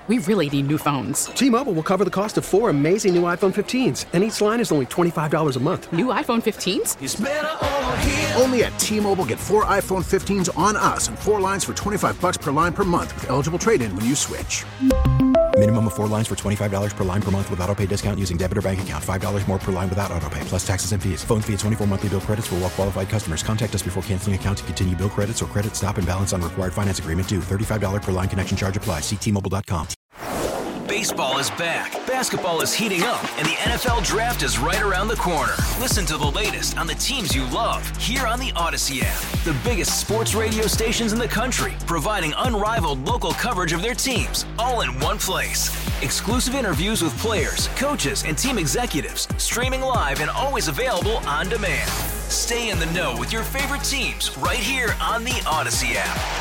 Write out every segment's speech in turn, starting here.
We really need new phones. T-Mobile will cover the cost of 4 amazing new iPhone 15s, and each line is only $25 a month. New iPhone 15s? It's better over here. Only at T-Mobile, get 4 iPhone 15s on us and 4 lines for $25 per line per month with eligible trade-in when you switch. Minimum of 4 lines for $25 per line per month with autopay discount using debit or bank account. $5 more per line without autopay, plus taxes and fees. Phone fee at 24 monthly bill credits for well-qualified customers. Contact us before canceling account to continue bill credits or credit stop and balance on required finance agreement due. $35 per line connection charge applies. See T-Mobile.com. Baseball is back, basketball is heating up, and the NFL Draft is right around the corner. Listen to the latest on the teams you love here on the Odyssey app. The biggest sports radio stations in the country, providing unrivaled local coverage of their teams, all in one place. Exclusive interviews with players, coaches, and team executives, streaming live and always available on demand. Stay in the know with your favorite teams right here on the Odyssey app.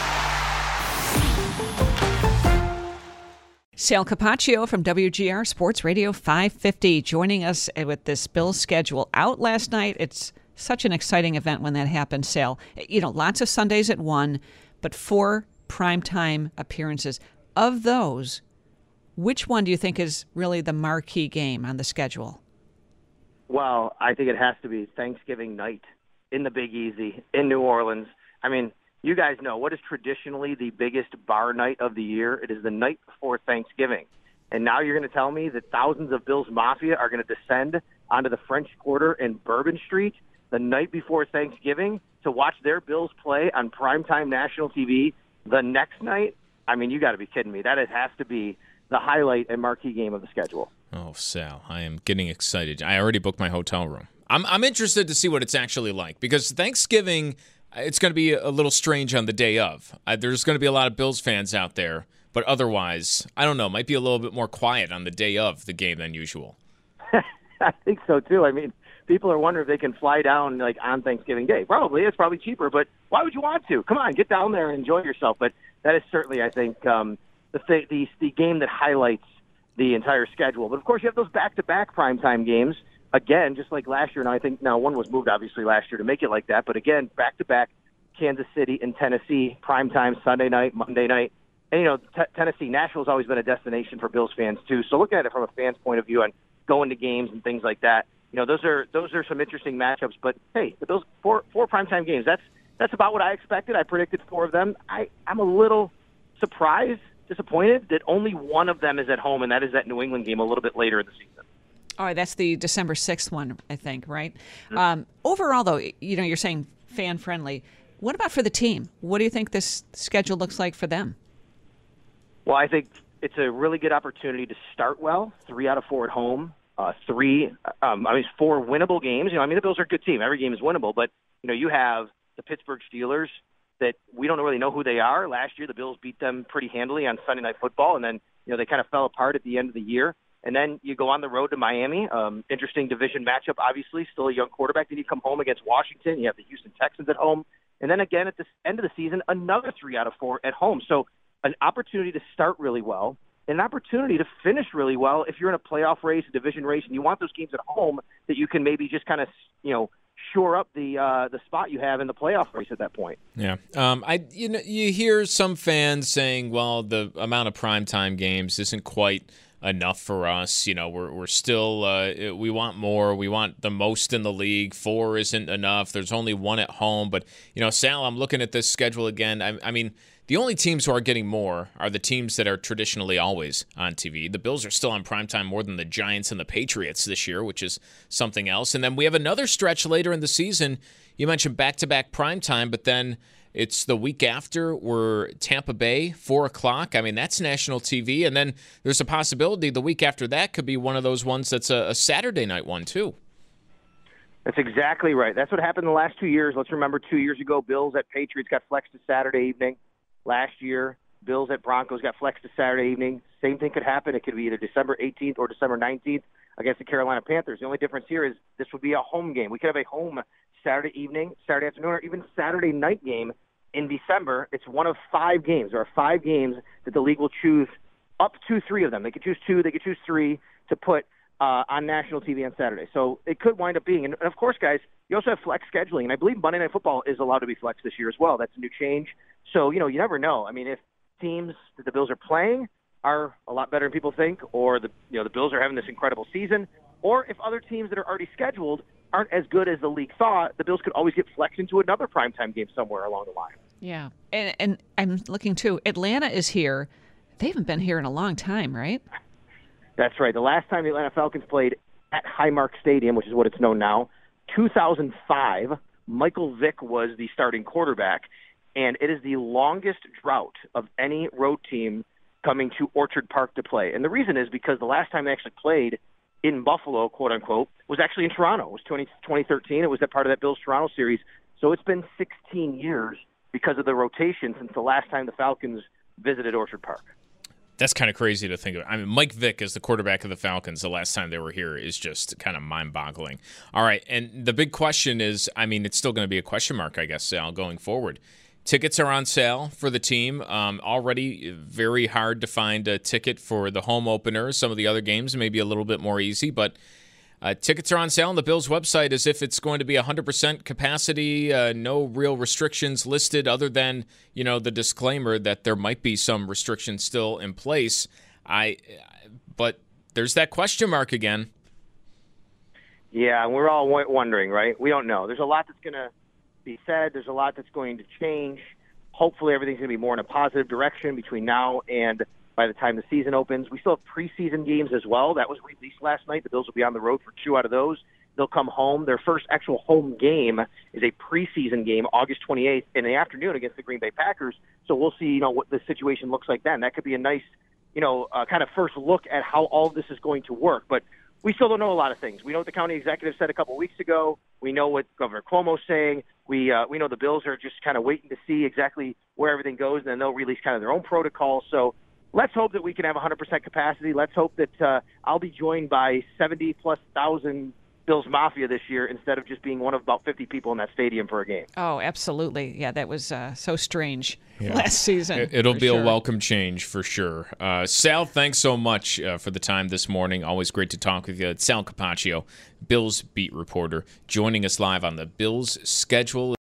Sal Capaccio from WGR Sports Radio 550 joining us with this Bills schedule out last night. It's such an exciting event when that happens, Sal. You know, lots of Sundays at 1, but 4 primetime appearances. Of those, which one do you think is really the marquee game on the schedule? Well, I think it has to be Thanksgiving night in the Big Easy in New Orleans. I mean, you guys know what is traditionally the biggest bar night of the year. It is the night before Thanksgiving. And now you're going to tell me that thousands of Bills Mafia are going to descend onto the French Quarter and Bourbon Street the night before Thanksgiving to watch their Bills play on primetime national TV the next night? I mean, you got to be kidding me. That has to be the highlight and marquee game of the schedule. Oh, Sal, I am getting excited. I already booked my hotel room. I'm interested to see what it's actually like because Thanksgiving – it's going to be a little strange on the day of. There's going to be a lot of Bills fans out there, but otherwise, I don't know, might be a little bit more quiet on the day of the game than usual. I think so, too. I mean, people are wondering if they can fly down like on Thanksgiving Day. Probably. It's probably cheaper, but why would you want to? Come on, get down there and enjoy yourself. But that is certainly, I think, the game that highlights the entire schedule. But, of course, you have those back-to-back primetime games. Again, just like last year, and I think now one was moved obviously last year to make it like that, but again, back-to-back Kansas City and Tennessee, primetime Sunday night, Monday night. And, you know, Tennessee, Nashville's always been a destination for Bills fans, too. So looking at it from a fan's point of view and going to games and things like that, you know, those are some interesting matchups. But, hey, the Bills, four primetime games, that's about what I expected. I predicted 4 of them. I'm a little surprised, disappointed that only one of them is at home, and that is that New England game a little bit later in the season. All right, that's the December 6th one, I think, right? Overall, though, you know, you're saying fan-friendly. What about for the team? What do you think this schedule looks like for them? Well, I think it's a really good opportunity to start well. 3 out of 4 at home. 4 winnable games. You know, I mean, the Bills are a good team. Every game is winnable. But, you know, you have the Pittsburgh Steelers that we don't really know who they are. Last year, the Bills beat them pretty handily on Sunday Night Football, and then, you know, they kind of fell apart at the end of the year. And then you go on the road to Miami. Interesting division matchup, obviously. Still a young quarterback. Then you come home against Washington. You have the Houston Texans at home. And then again at the end of the season, another 3 out of 4 at home. So an opportunity to start really well, and an opportunity to finish really well if you're in a playoff race, a division race, and you want those games at home that you can maybe just kind of, you know, shore up the spot you have in the playoff race at that point. Yeah. You hear some fans saying, well, the amount of primetime games isn't quite enough for us. You know, we're still we want more. We want the most in the league. 4 isn't enough. There's only 1 at home. But, you know, Sal, I'm looking at this schedule again. I mean, the only teams who are getting more are the teams that are traditionally always on TV. The Bills are still on primetime more than the Giants and the Patriots this year, which is something else. And then we have another stretch later in the season. You mentioned back-to-back primetime, but then it's the week after. We're Tampa Bay, 4 o'clock. I mean, that's national TV. And then there's a possibility the week after that could be one of those ones that's a Saturday night one, too. That's exactly right. That's what happened the last 2 years. Let's remember 2 years ago, Bills at Patriots got flexed to Saturday evening. Last year, Bills at Broncos got flexed to Saturday evening. Same thing could happen. It could be either December 18th or December 19th against the Carolina Panthers. The only difference here is this would be a home game. We could have a home Saturday evening, Saturday afternoon, or even Saturday night game in December. It's one of 5 games. There are 5 games that the league will choose, up to 3 of them. They could choose 2, they could choose 3 to put on national TV on Saturday. So it could wind up being, and of course, guys, you also have flex scheduling, and I believe Monday Night Football is allowed to be flexed this year as well. That's a new change. So, you know, you never know. I mean, if teams that the Bills are playing are a lot better than people think, or the Bills are having this incredible season, or if other teams that are already scheduled aren't as good as the league thought, the Bills could always get flexed into another primetime game somewhere along the line. Yeah, and I'm looking too. Atlanta is here. They haven't been here in a long time, right? That's right. The last time the Atlanta Falcons played at Highmark Stadium, which is what it's known now, 2005, Michael Vick was the starting quarterback, and it is the longest drought of any road team coming to Orchard Park to play. And the reason is because the last time they actually played in Buffalo, quote-unquote, was actually in Toronto. It was 2013. It was that part of that Bills-Toronto series. So it's been 16 years because of the rotation since the last time the Falcons visited Orchard Park. That's kind of crazy to think of. I mean, Mike Vick as the quarterback of the Falcons the last time they were here is just kind of mind-boggling. All right, and the big question is, I mean, it's still going to be a question mark, I guess, Sal, going forward. Tickets are on sale for the team. Already very hard to find a ticket for the home opener. Some of the other games may be a little bit more easy, but tickets are on sale on the Bills website as if it's going to be 100% capacity, no real restrictions listed other than, the disclaimer that there might be some restrictions still in place. But there's that question mark again. Yeah, and we're all wondering, right? We don't know. There's a lot that's going to be said. There's a lot that's going to change. Hopefully everything's going to be more in a positive direction between now and by the time the season opens. We still have preseason games as well. That was released last night. The Bills will be on the road for 2 out of those. They'll come home. Their first actual home game is a preseason game, August 28th in the afternoon against the Green Bay Packers. So we'll see, what the situation looks like then. That could be a nice, kind of first look at how all of this is going to work. But we still don't know a lot of things. We know what the county executive said a couple weeks ago. We know what Governor Cuomo's saying. We know the Bills are just kind of waiting to see exactly where everything goes, and then they'll release kind of their own protocol. So let's hope that we can have 100% capacity. Let's hope that I'll be joined by 70-plus thousand Bills Mafia this year instead of just being one of about 50 people in that stadium for a game. Oh, absolutely. Yeah, that was so strange last season. It'll be a welcome change for sure. Sal, thanks so much for the time this morning. Always great to talk with you. Sal Capaccio, Bills beat reporter, joining us live on the Bills schedule.